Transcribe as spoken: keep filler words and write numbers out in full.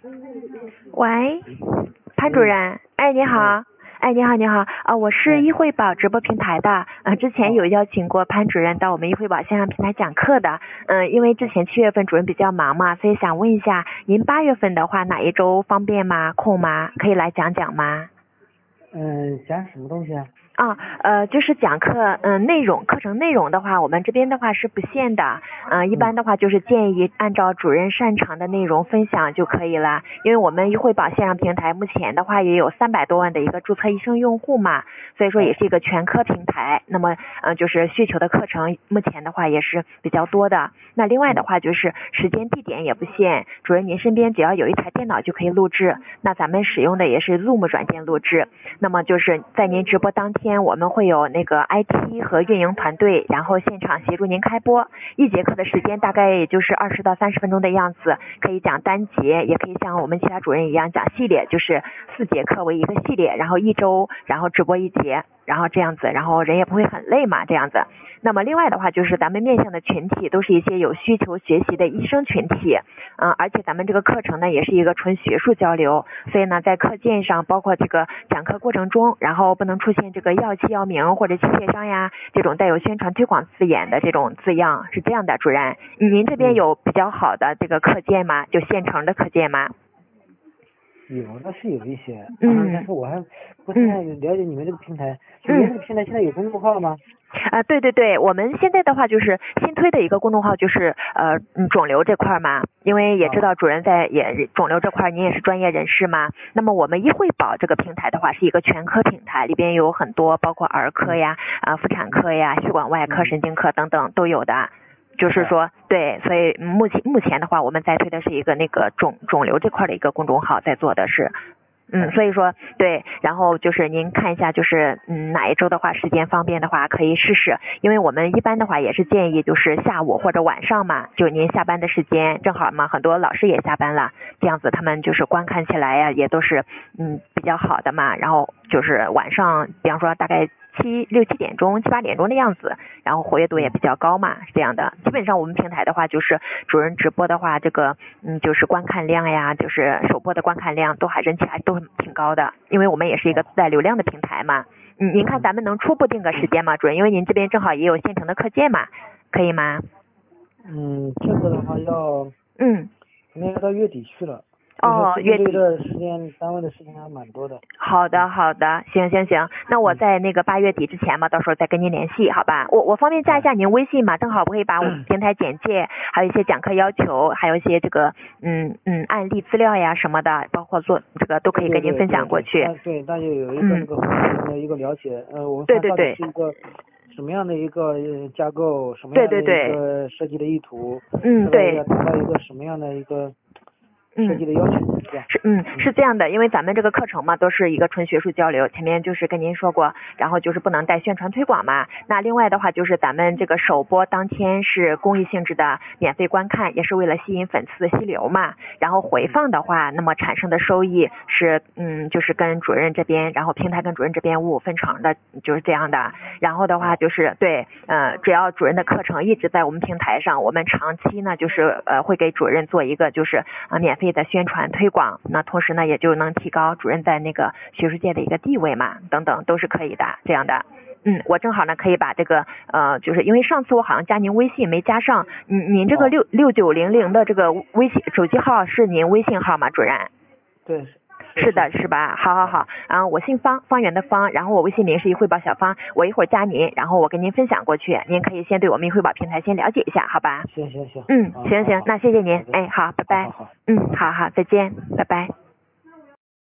喂，潘主任，哎，你好。哎，你好，你好，啊，我是易慧宝直播平台的，呃，之前有邀请过潘主任到我们易慧宝线上平台讲课的，嗯、呃，因为之前七月份主任比较忙嘛，所以想问一下，您八月份的话哪一周方便吗？空吗？可以来讲讲吗？ 嗯，讲什么东西啊？ 啊，呃，就是讲课，嗯、呃，内容课程内容的话，我们这边的话是不限的，嗯、呃，一般的话就是建议按照主任擅长的内容分享就可以了，因为我们易慧宝线上平台目前的话也有三百多万的一个注册医生用户嘛，所以说也是一个全科平台，那么，呃，就是需求的课程目前的话也是比较多的。那另外的话就是时间地点也不限，主任您身边只要有一台电脑就可以录制，那咱们使用的也是 Zoom 软件录制，那么就是在您直播当天，我们会有那个 I T 和运营团队，然后现场协助您开播。一节课的时间大概也就是二十到三十分钟的样子，可以讲单节，也可以像我们其他主任一样讲系列，就是四节课为一个系列，然后一周然后直播一节，然后这样子，然后人也不会很累嘛，这样子。那么另外的话就是咱们面向的群体都是一些有需求学习的医生群体，嗯，而且咱们这个课程呢也是一个纯学术交流，所以呢在课件上包括这个讲课过程中，然后不能出现这个药企药名或者器械商呀这种带有宣传推广字眼的这种字样，是这样的，主任，您这边有比较好的这个课件吗？就现成的课件吗？ 有的是有一些， 嗯， 但是我还不太了解你们这个平台。你们这个平台现在有公众号吗？ 啊，对对对，我们现在的话就是新推的一个公众号，就是呃嗯肿瘤这块嘛，因为也知道主任在也肿瘤这块您也是专业人士嘛，那么我们易慧宝这个平台的话是一个全科平台，里边有很多包括儿科呀、啊妇产科呀、血管外科、神经科等等都有的。就是说，对，所以目前目前的话，我们在推的是一个那个肿肿瘤这块的一个公众号，在做的是。嗯，所以说对，然后就是您看一下，就是嗯哪一周的话时间方便的话可以试试，因为我们一般的话也是建议就是下午或者晚上嘛，就您下班的时间正好嘛，很多老师也下班了，这样子他们就是观看起来呀也都是嗯比较好的嘛，然后就是晚上比方说大概七六七点钟七八点钟的样子，然后活跃度也比较高嘛，是这样的。基本上我们平台的话，就是主任直播的话，这个嗯就是观看量呀，就是首播的观看量都还人气还都挺高的，因为我们也是一个自带流量的平台嘛。嗯，您看咱们能初步定个时间吗，主任？因为您这边正好也有现成的课件嘛，可以吗？ 嗯，这个的话要嗯， 应该要到月底去了。 哦，月底的时间单位的事情还蛮多的。 好的，好的，行行行，那我在那个八月底之前嘛，到时候再跟您联系，好吧？我我方便加一下您微信嘛？正好我可以把我们平台简介，还有一些讲课要求，还有一些这个嗯嗯案例资料呀什么的，包括做这个都可以跟您分享过去。 对，大家有一个那个的一个了解，呃，我们对对对， 是一个什么样的一个架构，什么样的一个设计的意图， 嗯对， 要达到一个什么样的一个设计的要求， 嗯、是嗯是这样的，因为咱们这个课程嘛都是一个纯学术交流，前面就是跟您说过，然后就是不能带宣传推广嘛。那另外的话就是咱们这个首播当天是公益性质的免费观看，也是为了吸引粉丝的吸流嘛。然后回放的话，那么产生的收益是嗯就是跟主任这边，然后平台跟主任这边五五分成的，就是这样的。然后的话就是对呃只要主任的课程一直在我们平台上，我们长期呢就是呃会给主任做一个就是啊、呃、免费的宣传推广，那同时呢也就能提高主任在那个学术界的一个地位嘛，等等都是可以的，这样的。嗯，我正好呢可以把这个呃，就是因为上次我好像加您微信没加上，您您这个六六九零零的这个微信手机号是您微信号吗，主任？ 对。 是的，是吧？好好好，啊，我姓方，方圆的方，然后我微信名是易慧宝小方，我一会儿加您，然后我跟您分享过去，您可以先对我们易慧宝平台先了解一下，好吧？ 行行行。 嗯，行行，那谢谢您，哎，好，拜拜。 好好。 嗯，好好，再见，拜拜。